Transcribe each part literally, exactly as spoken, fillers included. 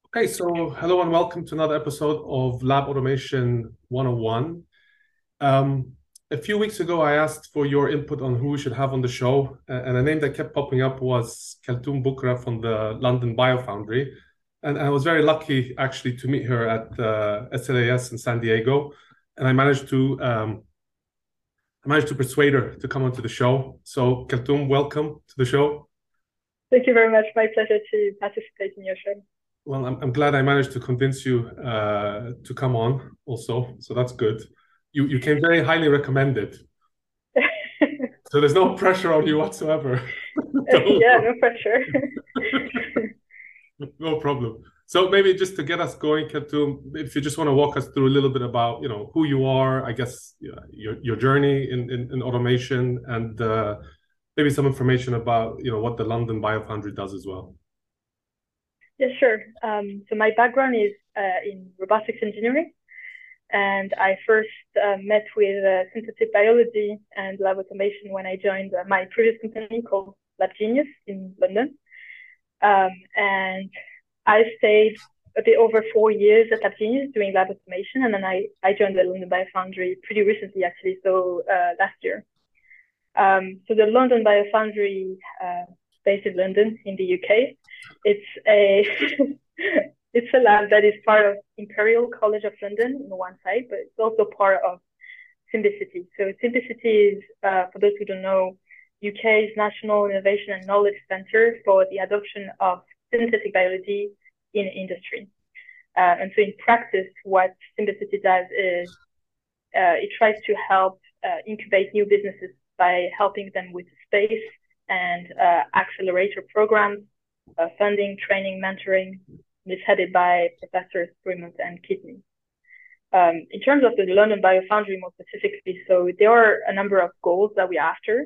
Okay, so hello and welcome to another episode of Lab Automation one oh one. Um, a few weeks ago, I asked for your input on who we should have on the show, a- and a name that kept popping up was Kaltoum Bukra from the London Biofoundry. And I was very lucky actually to meet her at uh, S L A S in San Diego, and I managed to um, I managed to persuade her to come onto the show. So Kaltoum, welcome to the show. Thank you very much. My pleasure to participate in your show. Well, I'm, I'm glad I managed to convince you uh, to come on also, so that's good. You you came very highly recommended, so there's no pressure on you whatsoever. Don't Yeah, worry. no pressure. No problem. So maybe just to get us going, Khartoum, if you just want to walk us through a little bit about, you know, who you are, I guess, yeah, your your journey in in, in automation, and uh, maybe some information about, you know, what the London Biofoundry does as well. Yeah, sure. Um, so my background is uh, in robotics engineering, and I first uh, met with uh, synthetic biology and lab automation when I joined uh, my previous company called Lab Genius in London. Um, and I stayed a bit over four years at Lab Genius doing lab automation, and then I, I joined the London Biofoundry pretty recently, actually, so uh, last year. Um, so the London Biofoundry, uh, based in London in the U K, it's a it's a lab that is part of Imperial College of London on one side, but it's also part of Symbicity. So Symbicity is, uh, for those who don't know, U K's National Innovation and Knowledge Center for the adoption of synthetic biology in industry. Uh, and so in practice, what Symbicity does is uh, it tries to help uh, incubate new businesses by helping them with space and uh, accelerator programs, uh, funding, training, mentoring. It's headed by Professors Fremont and Kidney. Um, in terms of the London Biofoundry more specifically, so there are a number of goals that we're after.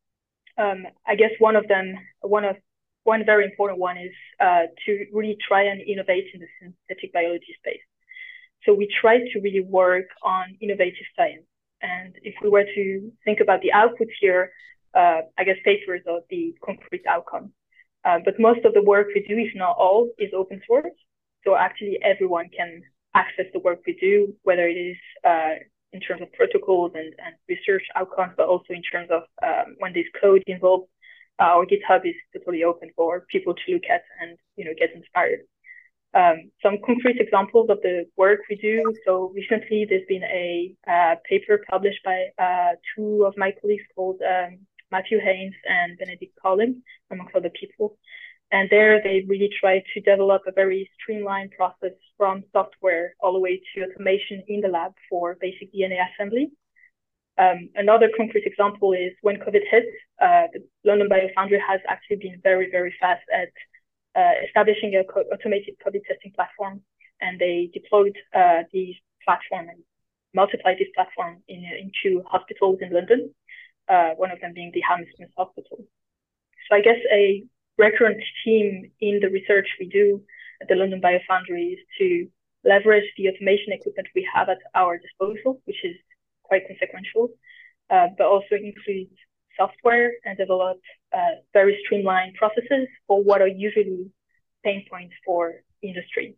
Um, I guess one of them, one of one very important one is uh, to really try and innovate in the synthetic biology space. So we try to really work on innovative science. And if we were to think about the output here, uh, I guess papers are the concrete outcome. Uh, but most of the work we do, if not all, is open source. So actually everyone can access the work we do, whether it is uh, in terms of protocols and, and research outcomes, but also in terms of um, when there's code involved. Uh, our GitHub is totally open for people to look at and you know get inspired. Um, some concrete examples of the work we do. So recently, there's been a uh, paper published by uh, two of my colleagues called um, Matthew Haynes and Benedict Collins, amongst other people. And there, they really try to develop a very streamlined process from software all the way to automation in the lab for basic D N A assembly. Um, another concrete example is when COVID hit, uh, the London Biofoundry has actually been very, very fast at uh, establishing a co- automated COVID testing platform, and they deployed uh, the platform and multiplied this platform in, into hospitals in London, uh, one of them being the Hammersmith Hospital. So I guess a recurrent theme in the research we do at the London Biofoundry is to leverage the automation equipment we have at our disposal, which is quite consequential, uh, but also include software and develop uh, very streamlined processes for what are usually pain points for industry.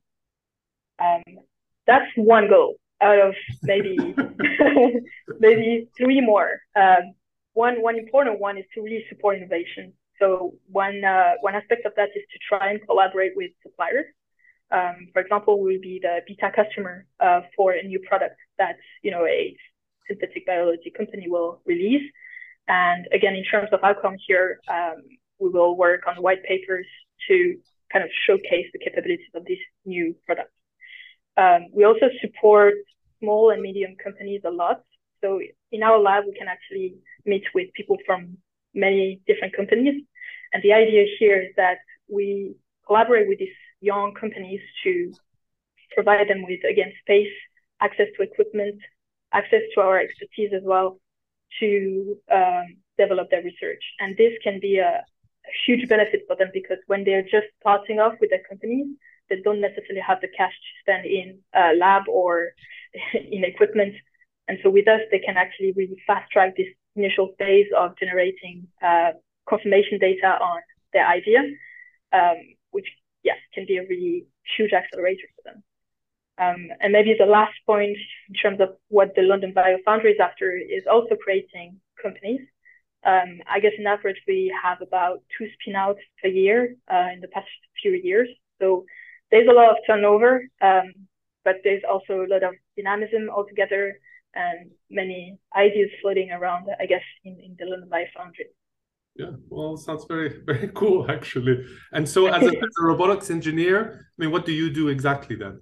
Um, that's one goal out of maybe maybe three more. Um, one one important one is to really support innovation. So one uh, one aspect of that is to try and collaborate with suppliers. Um, for example, we'll be the beta customer uh, for a new product that you know a synthetic biology company will release. And again, in terms of outcomes here, um, we will work on white papers to kind of showcase the capabilities of this new product. Um, we also support small and medium companies a lot. So in our lab, we can actually meet with people from many different companies. And the idea here is that we collaborate with these young companies to provide them with, again, space, access to equipment, access to our expertise as well to um, develop their research. And this can be a, a huge benefit for them because when they're just starting off with their companies, they don't necessarily have the cash to spend in a lab or in equipment. And so with us, they can actually really fast track this initial phase of generating uh, confirmation data on their idea, um, which, yes, can be a really huge accelerator for them. Um, and maybe the last point in terms of what the London Biofoundry is after is also creating companies. Um, I guess in average, we have about two spin-outs a year uh, in the past few years. So there's a lot of turnover, um, but there's also a lot of dynamism altogether and many ideas floating around, I guess, in, in the London Biofoundry. Yeah, well, sounds very, very cool, actually. And so as a, as a robotics engineer, I mean, what do you do exactly then?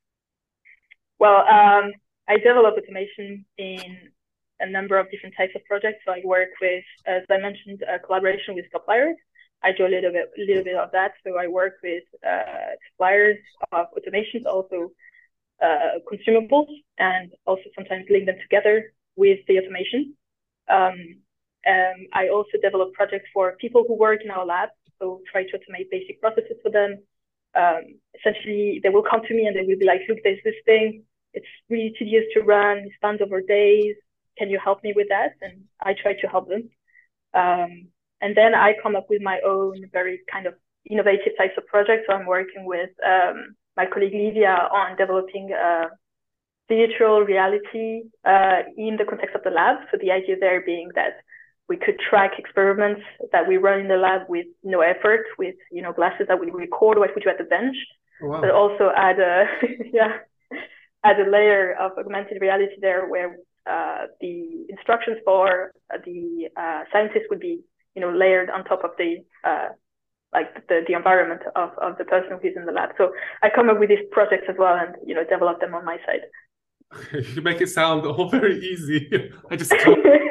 Well, um, I develop automation in a number of different types of projects. So I work with, as I mentioned, a collaboration with suppliers. I do a little bit, a little bit of that. So I work with uh, suppliers of automations, also uh, consumables, and also sometimes link them together with the automation. Um, um, I also develop projects for people who work in our lab. So try to automate basic processes for them. Um, essentially, they will come to me and they will be like, look, there's this thing. It's really tedious to run. It spans over days. Can you help me with that? And I try to help them. Um, and then I come up with my own very kind of innovative types of projects. So I'm working with um, my colleague Livia on developing uh, virtual reality uh, in the context of the lab. So the idea there being that we could track experiments that we run in the lab with no effort, with you know glasses that we record what we do at the bench, Oh, wow. but also add a yeah add a layer of augmented reality there where uh, the instructions for the uh, scientists would be you know layered on top of the uh, like the, the environment of, of the person who's in the lab. So I come up with these projects as well and you know develop them on my side. You make it sound all very easy. I just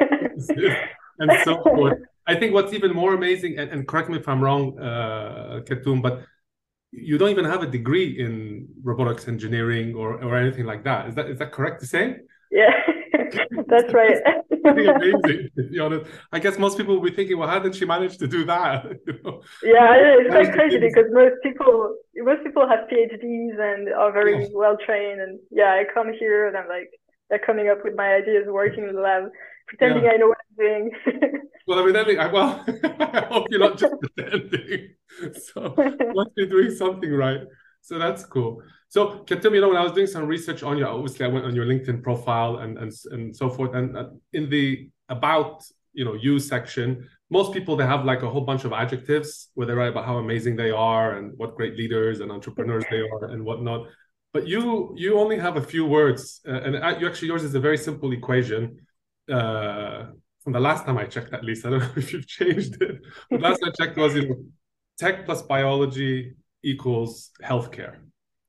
and so forth. I think what's even more amazing, and, and correct me if I'm wrong, uh, Khatun, but you don't even have a degree in robotics engineering or, or anything like that. Is that is that correct to say? Yeah, that's right. Pretty amazing, to be honest. I guess most people will be thinking, well, how did she manage to do that? You know? Yeah, it's quite crazy because most people most people have PhDs and are very yeah. well trained. And yeah, I come here and I'm like, they're coming up with my ideas, working in the lab, pretending yeah. I know what I'm doing. Well, I mean, I think, well, I hope you're not just pretending. So you must be doing something right. So that's cool. So, Khatun, you know, when I was doing some research on you, obviously I went on your LinkedIn profile and and and so forth. And uh, in the about, you know, you section, most people, they have like a whole bunch of adjectives where they write about how amazing they are and what great leaders and entrepreneurs they are and whatnot. But you you only have a few words. Uh, and you actually, yours is a very simple equation. Uh, from the last time I checked, at least. I don't know if you've changed it. But last I checked was, you know, tech plus biology equals healthcare.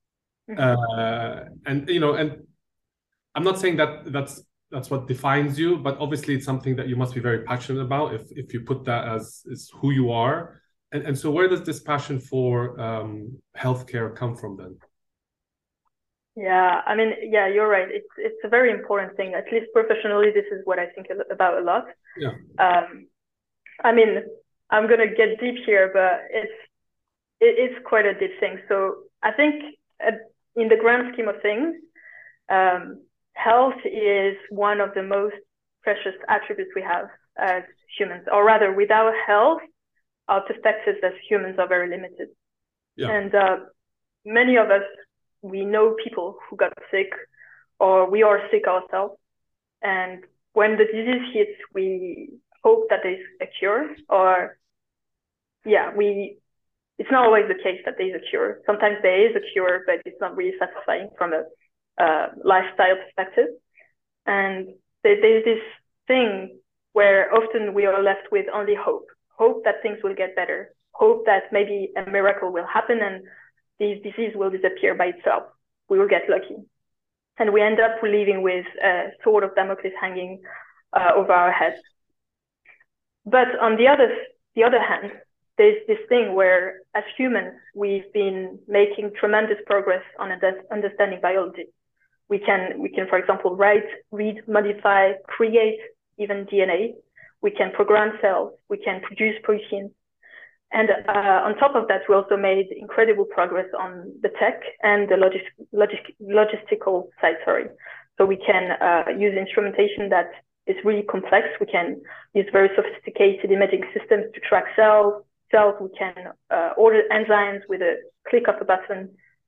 Uh, and, you know, and I'm not saying that that's that's what defines you, but obviously it's something that you must be very passionate about if if you put that as, as who you are. And, and so where does this passion for um, healthcare come from then? Yeah, I mean, yeah, you're right. It's it's a very important thing. At least professionally, this is what I think about a lot. Yeah. Um, I mean, I'm gonna get deep here, but it's it is quite a deep thing. So I think uh, in the grand scheme of things, um, health is one of the most precious attributes we have as humans, or rather, without health, our perspectives as humans are very limited. Yeah. And uh, many of us, we know people who got sick or we are sick ourselves. And when the disease hits, we hope that there's a cure or, yeah, we, it's not always the case that there's a cure. Sometimes there is a cure, but it's not really satisfying from a uh, lifestyle perspective. And there, there's this thing where often we are left with only hope, hope that things will get better, hope that maybe a miracle will happen and this disease will disappear by itself. We will get lucky. And we end up living with a sword of Damocles hanging uh, over our heads. But on the other, the other hand, there's this thing where as humans, we've been making tremendous progress on understanding biology. We can, we can, for example, write, read, modify, create even D N A. We can program cells. We can produce proteins. And uh, on top of that, we also made incredible progress on the tech and the logis logis logistical side, sorry. So we can uh, use instrumentation that is really complex. We can use very sophisticated imaging systems to track cells. Cells, we can uh, order enzymes with a click of a button.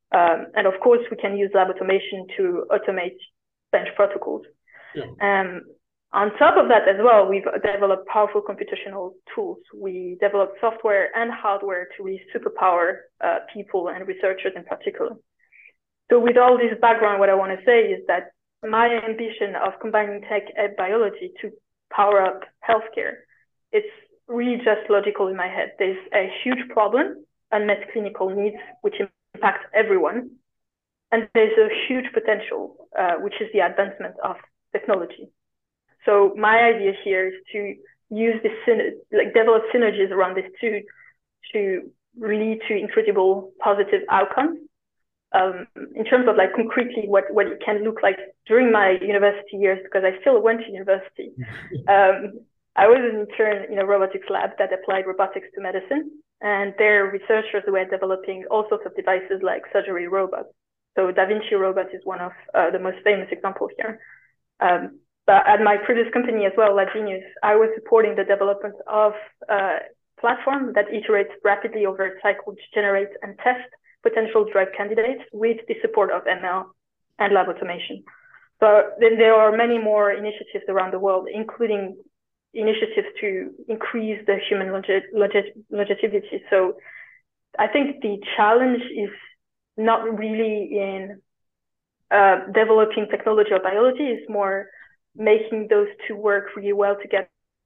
Um, and of course, we can use lab automation to automate bench protocols. Yeah. Um, on top of that as well, we've developed powerful computational tools. We developed software and hardware to really superpower uh, people and researchers in particular. So with all this background, what I want to say is that my ambition of combining tech and biology to power up healthcare, it's really just logical in my head. There's a huge problem, unmet clinical needs, which impact everyone. And there's a huge potential, uh, which is the advancement of technology. So my idea here is to use this, like develop synergies around these two to lead to incredible positive outcomes. Um, in terms of like concretely what, what it can look like during my university years, because I still went to university. um, I was an intern in a robotics lab that applied robotics to medicine, and their researchers were developing all sorts of devices like surgery robots. So Da Vinci robot is one of uh, the most famous examples here. Um, but at my previous company as well, LabGenius, I was supporting the development of a platform that iterates rapidly over a cycle to generate and test potential drug candidates with the support of M L and lab automation. So then there are many more initiatives around the world, including initiatives to increase the human longe longe longevity. So I think the challenge is not really in uh, developing technology or biology, it's more making those two work really well together.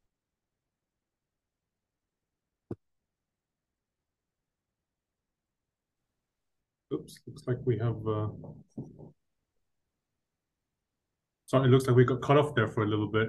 Oops, looks like we have, uh... sorry, it looks like we got cut off there for a little bit.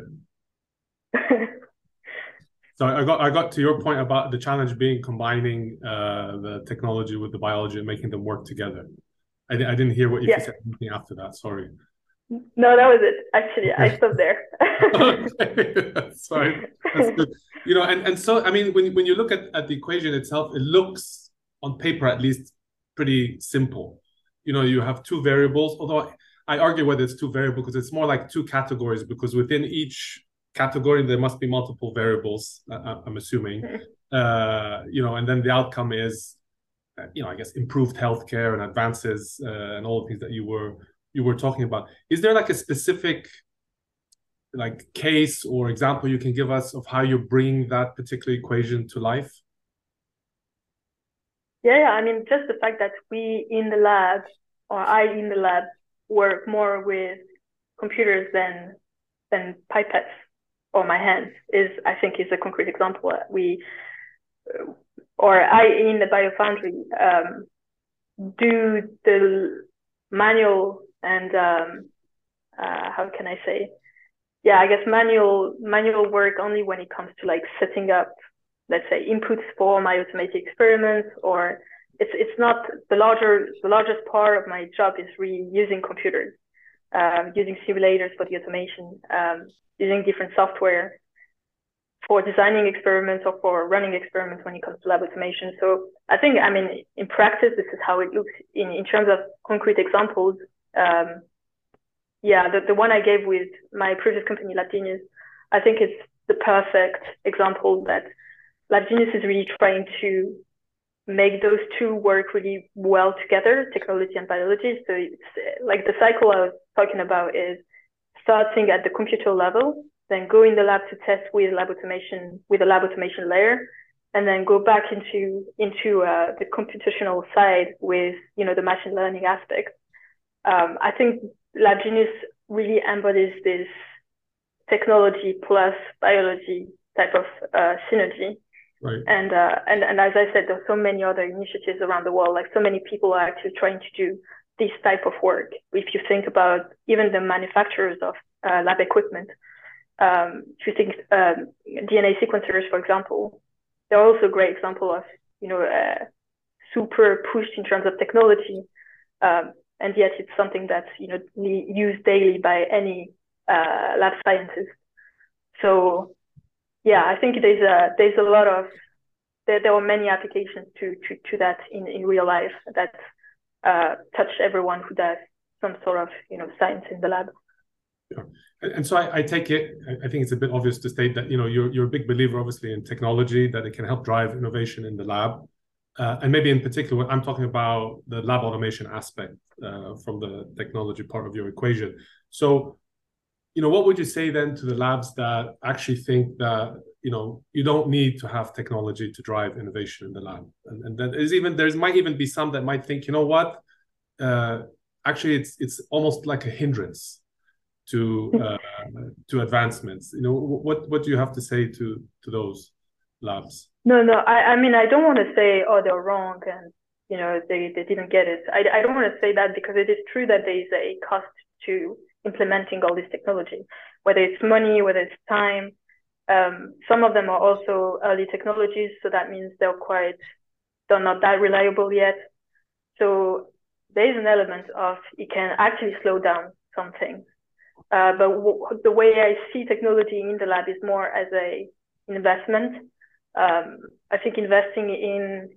So I got I got to your point about the challenge being combining uh, the technology with the biology and making them work together. I, I didn't hear what if yeah. you said anything after that. Sorry. No, that was it. Actually, I stopped there. Okay, that's fine. That's good. You know, and, and so I mean, when when you look at, at the equation itself, it looks on paper at least pretty simple. You know, you have two variables. Although I argue whether it's two variables because it's more like two categories, because within each category there must be multiple variables, uh, I'm assuming, uh, you know, and then the outcome is, uh, you know, I guess improved healthcare and advances uh, and all the things that you were you were talking about. Is there like a specific like case or example you can give us of how you bring that particular equation to life? Yeah, yeah, I mean, just the fact that we in the lab, or I in the lab, work more with computers than than pipettes or my hands is, I think, is a concrete example. We, or I in the biofoundry, um, do the manual and um, uh, how can I say? Yeah, I guess manual manual work only when it comes to like setting up, let's say, inputs for my automated experiments, or it's it's not the larger the largest part of my job is really using computers, um, using simulators for the automation, um, using different software for designing experiments or for running experiments when it comes to lab automation. So I think, I mean, in practice, this is how it looks in, in terms of concrete examples. Um, yeah, the, the one I gave with my previous company, LabGenius, I think it's the perfect example that LabGenius is really trying to make those two work really well together, technology and biology. So it's like the cycle I was talking about is starting at the computer level, then go in the lab to test with lab automation, with a lab automation layer, and then go back into into uh, the computational side with, you know, the machine learning aspect. Um, I think LabGenius really embodies this technology plus biology type of uh, synergy. Right. And, uh, and and as I said, there's so many other initiatives around the world. Like so many people are actually trying to do this type of work. If you think about even the manufacturers of uh, lab equipment, um, if you think um, D N A sequencers, for example, they're also a great example of, you know, uh, super pushed in terms of technology, um, and yet it's something that's, you know, used daily by any uh, lab scientist. So yeah, I think there's a there's a lot of there, there are many applications to to to that in in real life that uh, touch everyone who does some sort of, you know, science in the lab. Yeah. And so I, I take it, I think it's a bit obvious to state that, you know, you're you're a big believer, obviously, in technology, that it can help drive innovation in the lab. Uh, and maybe in particular, I'm talking about the lab automation aspect uh, from the technology part of your equation. So, you know, what would you say then to the labs that actually think that, you know, you don't need to have technology to drive innovation in the lab? And, and then there's even, there's might even be some that might think, you know what, uh, actually it's it's almost like a hindrance to uh, to advancements. You know, what what do you have to say to to those labs? No, no, I, I mean, I don't want to say, oh, they're wrong and, you know, they, they didn't get it. I, I don't want to say that because it is true that there is a cost to implementing all this technology, whether it's money, whether it's time. Um, some of them are also early technologies, so that means they're quite, they're not that reliable yet. So there is an element of it can actually slow down some things. Uh, but w- the way I see technology in the lab is more as a investment. Um, I think investing in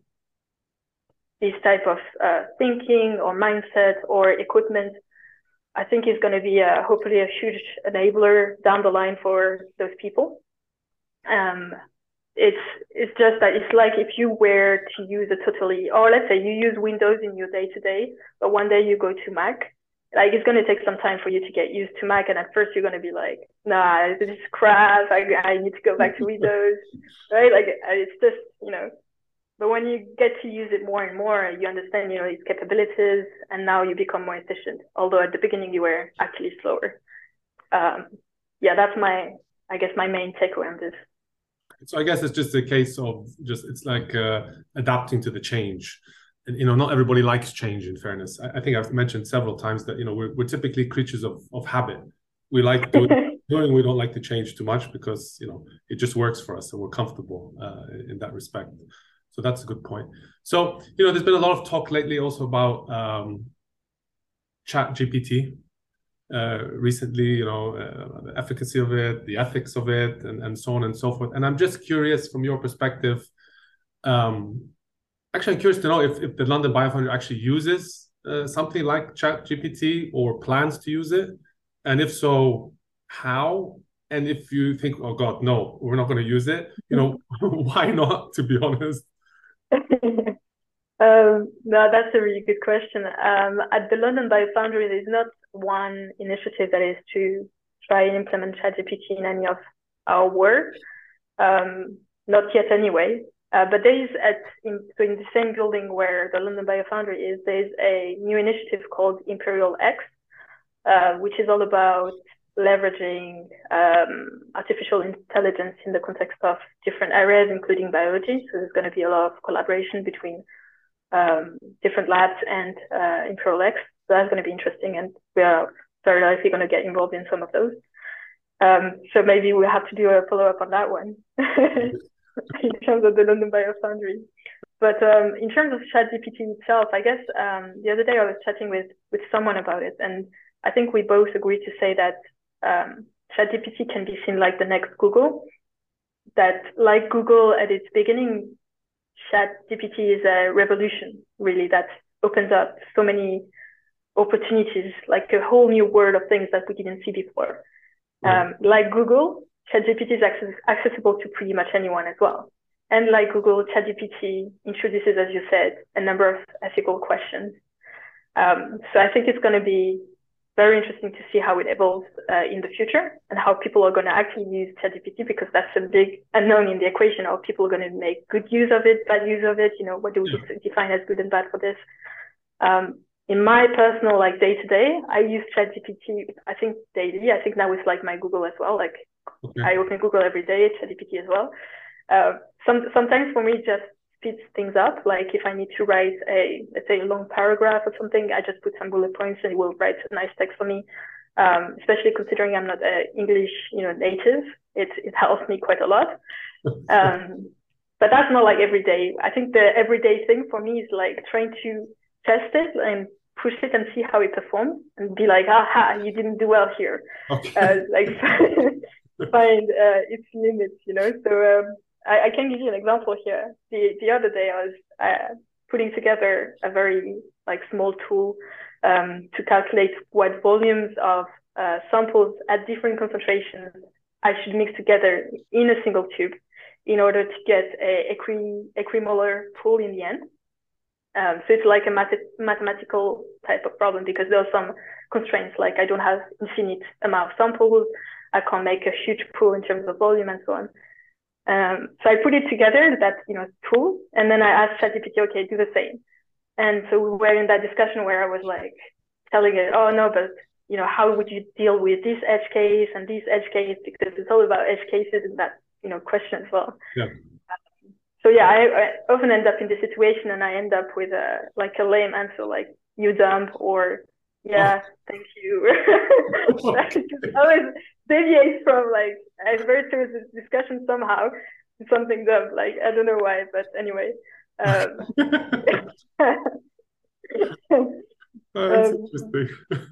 this type of uh, thinking or mindset or equipment, I think is going to be a, hopefully a huge enabler down the line for those people. Um, it's it's just that it's like if you were to use a totally, or let's say you use Windows in your day to day, but one day you go to Mac. Like it's going to take some time for you to get used to Mac, and at first you're going to be like, "Nah, this is crap. I I need to go back to Windows," right? Like it's just, you know. But when you get to use it more and more, you understand, you know, its capabilities, and now you become more efficient. Although at the beginning you were actually slower. Um, yeah, that's my, I guess, my main takeaway on this. So I guess it's just a case of just it's like uh, adapting to the change. And, you know, not everybody likes change, in fairness. I, I think I've mentioned several times that, you know, we're, we're typically creatures of, of habit. We like doing, doing, we don't like to change too much because, you know, it just works for us and we're comfortable uh, in that respect. So that's a good point. So, you know, there's been a lot of talk lately also about um, Chat G P T uh, recently, you know, uh, the efficacy of it, the ethics of it, and, and so on and so forth. And I'm just curious from your perspective, um, actually, I'm curious to know if, if the London Biofoundry actually uses uh, something like Chat G P T or plans to use it. And if so, how? And if you think, oh God, no, we're not going to use it, you know, why not, to be honest? um, no, that's a really good question. Um, at the London Biofoundry, there's not one initiative that is to try and implement ChatGPT in any of our work. Um, not yet anyway. Uh, but there is at in, so in the same building where the London Biofoundry is, there's a new initiative called Imperial X, uh, which is all about leveraging um, artificial intelligence in the context of different areas, including biology. So there's going to be a lot of collaboration between um, different labs and uh, Imperial X. So that's going to be interesting, and we are very likely going to get involved in some of those. Um, so maybe we'll have to do a follow-up on that one in terms of the London Biofoundry. But um, in terms of ChatGPT itself, I guess um, the other day I was chatting with, with someone about it, and I think we both agreed to say that um, ChatGPT can be seen like the next Google, that like Google at its beginning, ChatGPT is a revolution, really, that opens up so many opportunities, like a whole new world of things that we didn't see before. Right. Um, like Google, ChatGPT is access accessible to pretty much anyone as well. And like Google, ChatGPT introduces, as you said, a number of ethical questions. Um, so I think it's going to be very interesting to see how it evolves uh, in the future and how people are going to actually use ChatGPT, because that's a big unknown in the equation. How people are going to make good use of it, bad use of it. You know, what do we yeah. define as good and bad for this? Um, in my personal like day to day, I use ChatGPT, I think daily. I think now it's like my Google as well. Like okay. I open Google every day, ChatGPT as well. Uh, some, sometimes for me, it just speeds things up. Like if I need to write a, let's say a long paragraph or something, I just put some bullet points and it will write a nice text for me. Um, especially considering I'm not an English, you know, native, it, it helps me quite a lot. Um, but that's not like every day. I think the everyday thing for me is like trying to test it and push it and see how it performs and be like, aha, you didn't do well here. Okay. Uh, like find uh, its limits, you know? So um, I, I can give you an example here. The, the other day I was uh, putting together a very like small tool um, to calculate what volumes of uh, samples at different concentrations I should mix together in a single tube in order to get a equi equimolar pool in the end. Um, so it's like a math mathematical type of problem because there are some constraints, like I don't have infinite amount of samples, I can't make a huge pool in terms of volume and so on. Um, so I put it together, that you know tool, and then I asked ChatGPT, okay, do the same. And so we were in that discussion where I was like telling it, oh no, but you know, how would you deal with this edge case and this edge case, because it's all about edge cases in that you know question as well. Yeah. So yeah, I, I often end up in this situation, and I end up with a like a lame answer, like you dumb, or yeah, oh. thank you. It always deviates from like a very serious discussion somehow to something dumb. Like I don't know why, but anyway. Um, oh, that's um, interesting.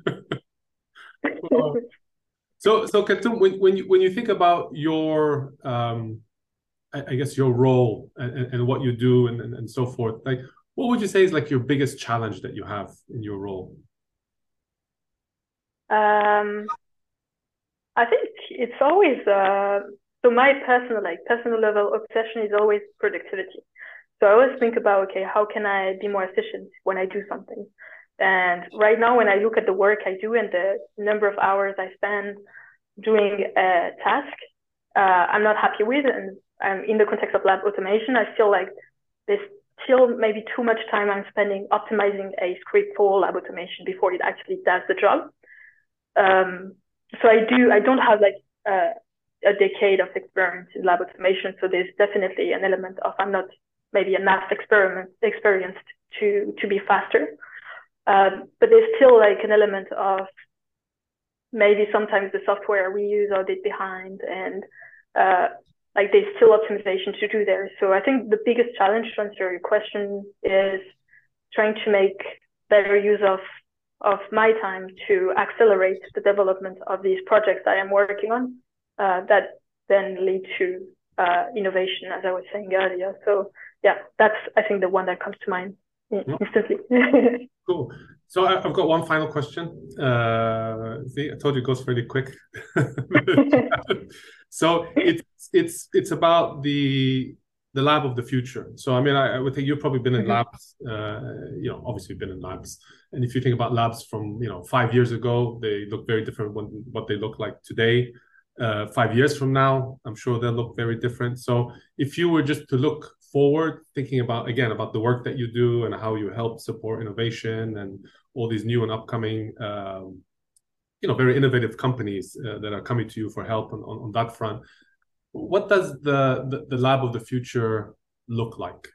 Wow. So, so Khatun, when when you when you think about your um, I guess your role and, and what you do and, and, and so forth, like what would you say is like your biggest challenge that you have in your role? Um, I think it's always, uh, so my personal, like personal level obsession is always productivity. So I always think about, okay, how can I be more efficient when I do something? And right now, when I look at the work I do and the number of hours I spend doing a task, uh, I'm not happy with, and um, in the context of lab automation, I feel like there's still maybe too much time I'm spending optimizing a script for lab automation before it actually does the job. Um, so I do, I don't have like uh, a decade of experience in lab automation. So there's definitely an element of, I'm not maybe enough experiment experienced to, to be faster. Um, but there's still like an element of maybe sometimes the software we use are a bit behind, and uh, like there's still optimization to do there. So I think the biggest challenge, to answer your question, is trying to make better use of of my time to accelerate the development of these projects I am working on, uh, that then lead to uh, innovation, as I was saying earlier. So yeah, that's, I think, the one that comes to mind instantly. Cool. So I, I've got one final question. Uh, see, I told you it goes pretty quick. So it's it's it's about the the lab of the future. So I mean, I, I would think you've probably been in mm-hmm. labs. Uh, you know, obviously been in labs. And if you think about labs from you know five years ago, they look very different from what they look like today. Uh, five years from now, I'm sure they'll look very different. So if you were just to look forward, thinking about, again, about the work that you do and how you help support innovation and all these new and upcoming, um, you know, very innovative companies uh, that are coming to you for help on, on, on that front, what does the, the, the lab of the future look like?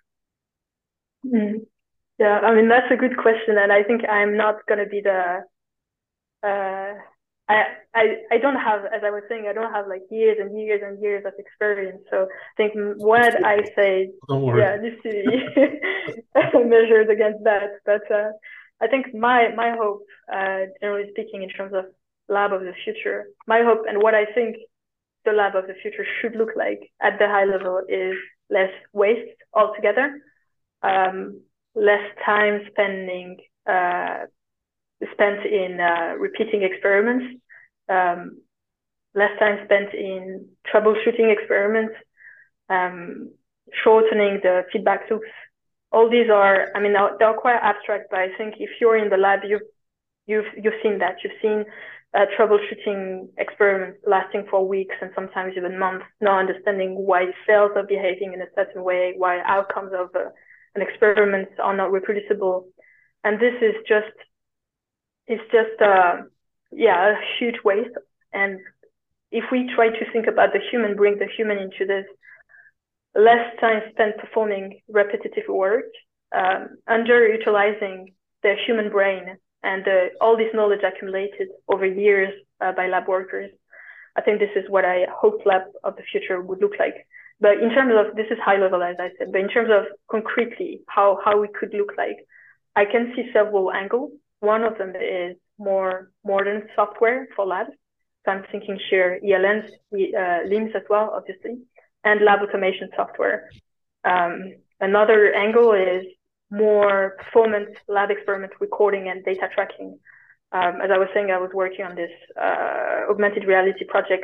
Mm. Yeah, I mean, that's a good question. And I think I'm not going to be the... Uh, I, I I don't have, as I was saying, I don't have like years and years and years of experience. So I think what I say, don't worry. yeah, needs to be measured against that. But uh, I think my my hope, uh, generally speaking, in terms of lab of the future, my hope and what I think the lab of the future should look like at the high level is less waste altogether, um, less time spending. Uh, spent in uh, repeating experiments, um, less time spent in troubleshooting experiments, um, shortening the feedback loops. All these are, I mean, they're quite abstract, but I think if you're in the lab, you've, you've, you've seen that. You've seen uh, troubleshooting experiments lasting for weeks and sometimes even months, not understanding why cells are behaving in a certain way, why outcomes of uh, an experiment are not reproducible. And this is just It's just, uh, yeah, a huge waste. And if we try to think about the human, bring the human into this, less time spent performing repetitive work, um, underutilizing the human brain and uh, all this knowledge accumulated over years uh, by lab workers. I think this is what I hope lab of the future would look like. But in terms of, this is high level, as I said, but in terms of concretely how, how it could look like, I can see several angles. One of them is more modern software for labs. So I'm thinking share E L Ns, uh, LIMS as well, obviously, and lab automation software. Um, another angle is more performance lab experiment recording and data tracking. Um, as I was saying, I was working on this uh, augmented reality project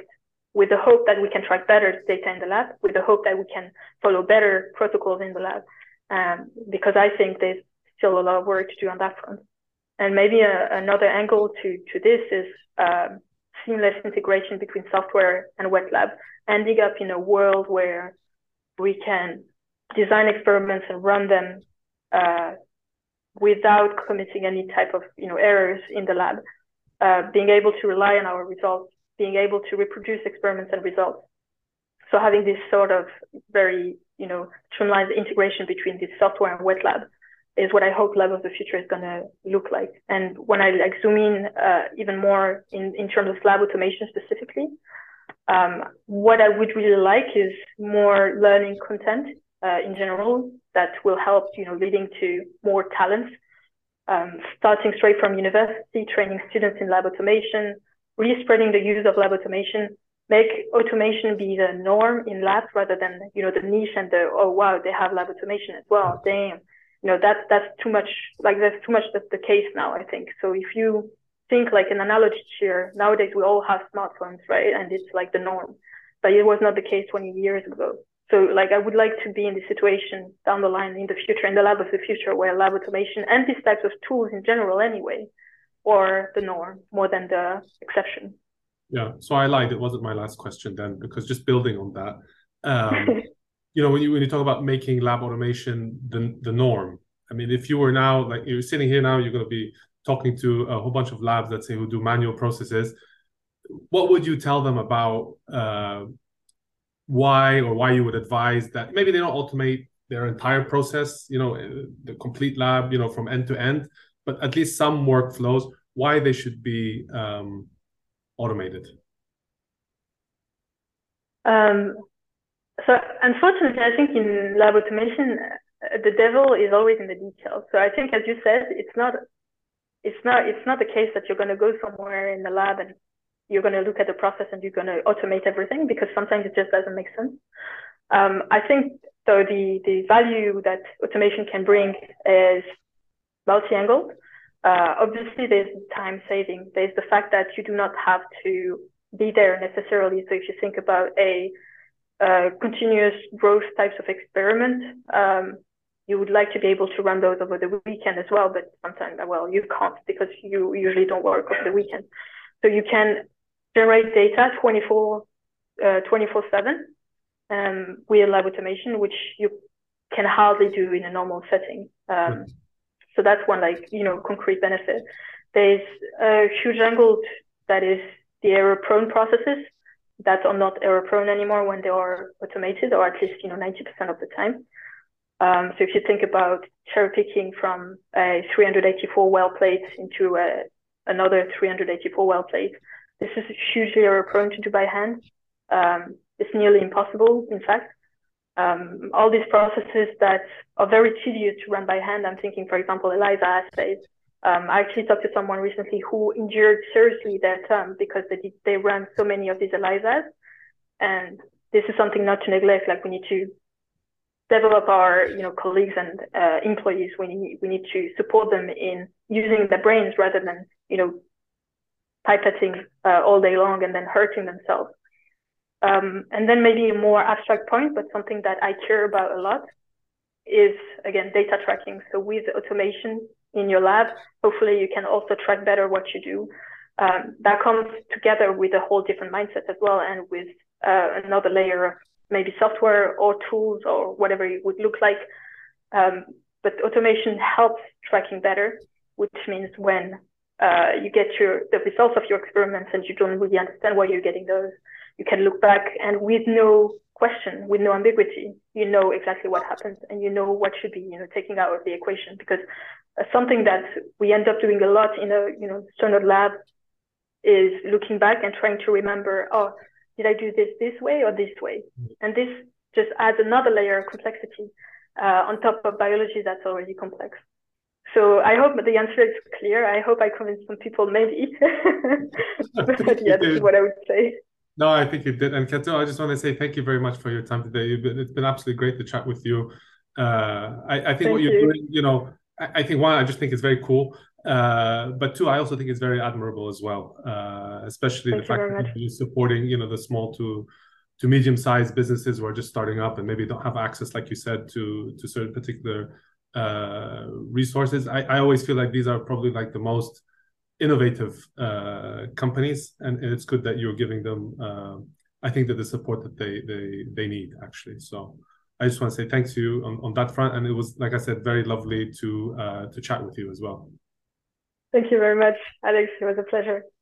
with the hope that we can track better data in the lab, with the hope that we can follow better protocols in the lab, um, because I think there's still a lot of work to do on that front. And maybe a, another angle to, to this is um, seamless integration between software and wet lab, ending up in a world where we can design experiments and run them uh, without committing any type of you know errors in the lab, uh, being able to rely on our results, being able to reproduce experiments and results. So having this sort of very you know streamlined integration between the software and wet lab is what I hope lab of the future is going to look like. And when I like zoom in uh, even more in, in terms of lab automation specifically, um, what I would really like is more learning content uh, in general that will help, you know, leading to more talents, um, starting straight from university, training students in lab automation, really spreading the use of lab automation, make automation be the norm in labs rather than, you know, the niche and the, oh, wow, they have lab automation as well, damn. You know, that, that's too much, like that's too much that's the case now, I think. So if you think like an analogy here, nowadays we all have smartphones, right? And it's like the norm, but it was not the case twenty years ago. So like, I would like to be in the situation down the line in the future, in the lab of the future, where lab automation and these types of tools in general anyway, are the norm more than the exception. Yeah, so I lied. It wasn't my last question then, because just building on that, um, you know, when you when you talk about making lab automation the the norm, I mean, if you were now, like you're sitting here now, you're going to be talking to a whole bunch of labs, let's say, who do manual processes. What would you tell them about uh, why or why you would advise that maybe they don't automate their entire process, you know, the complete lab, you know, from end to end, but at least some workflows, why they should be um, automated? Um. So unfortunately, I think in lab automation, uh, the devil is always in the details. So I think, as you said, it's not, it's not, it's not the case that you're going to go somewhere in the lab and you're going to look at the process and you're going to automate everything, because sometimes it just doesn't make sense. Um, I think though the the value that automation can bring is multi-angled. Uh, obviously, there's time saving. There's the fact that you do not have to be there necessarily. So if you think about a Uh, continuous growth types of experiment, um, you would like to be able to run those over the weekend as well, but sometimes, well, you can't because you usually don't work over the weekend. So you can generate data twenty-four seven um, with lab automation, which you can hardly do in a normal setting. Um, mm. So that's one, like, you know, concrete benefit. There's a huge angle that is the error-prone processes that are not error prone anymore when they are automated, or at least, you know, ninety percent of the time. Um, so if you think about cherry picking from a three hundred eighty-four well plate into a, another three hundred eighty-four well plate, this is hugely error prone to do by hand. Um, it's nearly impossible, in fact. Um, all these processes that are very tedious to run by hand, I'm thinking, for example, ELISA assays. Um, I actually talked to someone recently who injured seriously their term because they did, they ran so many of these ELISAs, and this is something not to neglect. Like, we need to develop our you know colleagues and uh, employees. We need we need to support them in using their brains rather than you know pipetting uh, all day long and then hurting themselves. Um, and then maybe a more abstract point, but something that I care about a lot, is again data tracking. So with automation in your lab, hopefully you can also track better what you do. Um, that comes together with a whole different mindset as well, and with uh, another layer of maybe software or tools or whatever it would look like. Um, but automation helps tracking better, which means when uh, you get your the results of your experiments and you don't really understand why you're getting those, you can look back and with no question, with no ambiguity, you know exactly what happened, and you know what should be you know taken out of the equation. Because uh, something that we end up doing a lot in a you know standard lab is looking back and trying to remember, oh, did I do this this way or this way? And this just adds another layer of complexity uh, on top of biology that's already complex. So I hope the answer is clear. I hope I convinced some people, maybe. But yeah, this is what I would say. No, I think you did. And Kato, I just want to say thank you very much for your time today. You've been, it's been absolutely great to chat with you. Uh, I, I think thank what you're you. doing, you know, I, I think one, I just think it's very cool. Uh, but two, I also think it's very admirable as well, uh, especially Thank the fact that you're supporting, you know, the small to to medium-sized businesses who are just starting up and maybe don't have access, like you said, to to certain particular uh, resources. I, I always feel like these are probably like the most innovative uh, companies, and, and it's good that you're giving them, uh, I think, that the support that they they they need, actually. So I just want to say thanks to you on, on that front, and it was, like I said, very lovely to uh, to chat with you as well. Thank you very much, Alex. It was a pleasure.